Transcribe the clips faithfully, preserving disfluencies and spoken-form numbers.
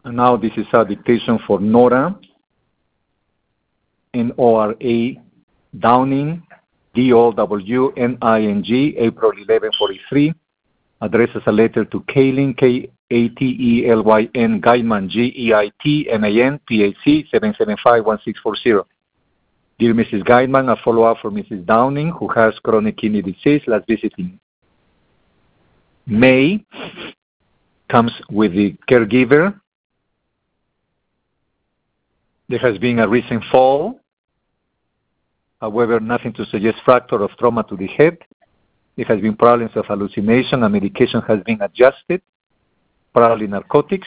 And now this is a dictation for Nora, N O R A, Downing, D O W N I N G, April eleven forty-three. Addresses a letter to Kaylin, K A T E L Y N, Geitman, G E I T M A N, P H C, seven seven five one six four zero. Dear Missus Geitman, a follow-up for Missus Downing, who has chronic kidney disease, last visit in May, comes with the caregiver. There has been a recent fall. However, nothing to suggest fracture or trauma to the head. There has been problems of hallucination and medication has been adjusted, probably narcotics.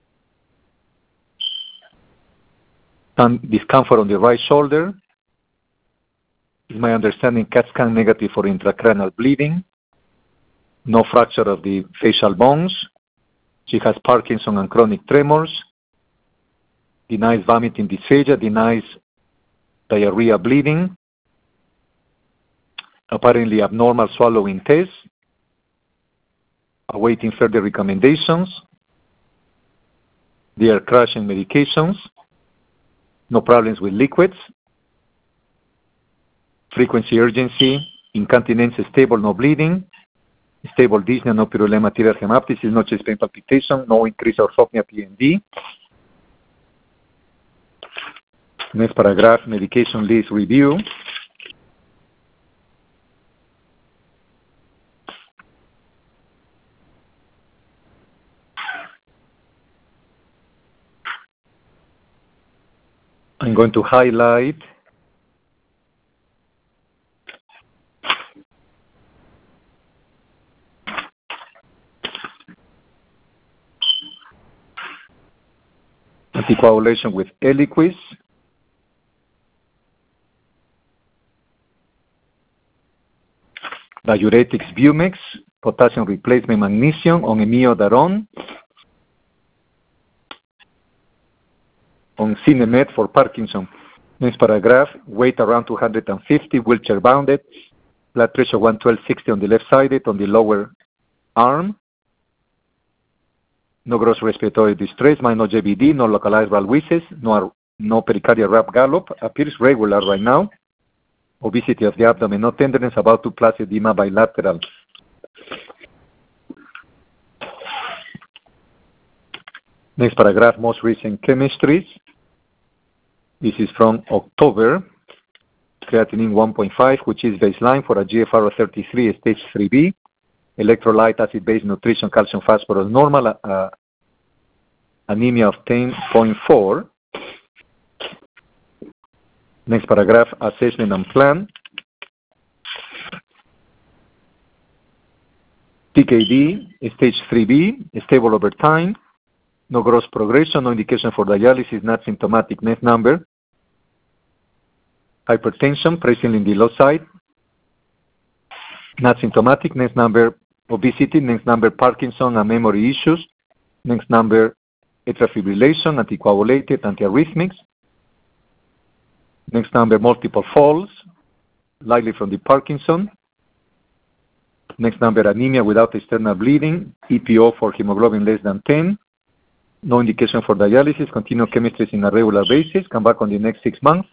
Some discomfort on the right shoulder. Is my understanding CAT scan negative for intracranial bleeding. No fracture of the facial bones. She has Parkinson and chronic tremors. Denies vomiting dysphagia, denies diarrhea bleeding. Apparently abnormal swallowing test. Awaiting further recommendations. They are crashing medications. No problems with liquids. Frequency, urgency, incontinence stable, no bleeding. Stable dyspnea, no pyrolema arterial hemoptysis, no chest pain palpitation, no increased orthopnea P N D. Next paragraph, medication list review. I'm going to highlight anticoagulation with Eliquis, diuretics Bumex, potassium replacement magnesium on imiodaron, on Cinemed for Parkinson. Next paragraph, weight around two hundred fifty, wheelchair bounded, blood pressure one twelve sixty on the left side, on the lower arm. No gross respiratory distress, minor J B D, no localized valvulosis, no, no pericardial rap gallop, appears regular right now. Obesity of the abdomen, no tenderness, about to placid edema bilateral. Next paragraph, most recent chemistries. This is from October. Creatinine one point five, which is baseline for a G F R of thirty-three, stage three B. Electrolyte, acid-base nutrition, calcium, phosphorus, normal. Uh, anemia of ten point four. Next paragraph, assessment and plan. T K D, stage three B, stable over time. No gross progression, no indication for dialysis, not symptomatic. Next number. Hypertension, present in the low side. Not symptomatic. Next number, obesity. Next number, Parkinson and memory issues. Next number, atrial fibrillation, anticoagulated, antiarrhythmics. Next number, multiple falls, likely from the Parkinson. Next number, anemia without external bleeding, E P O for hemoglobin less than ten. No indication for dialysis, continue chemistries in a regular basis, come back on the next six months.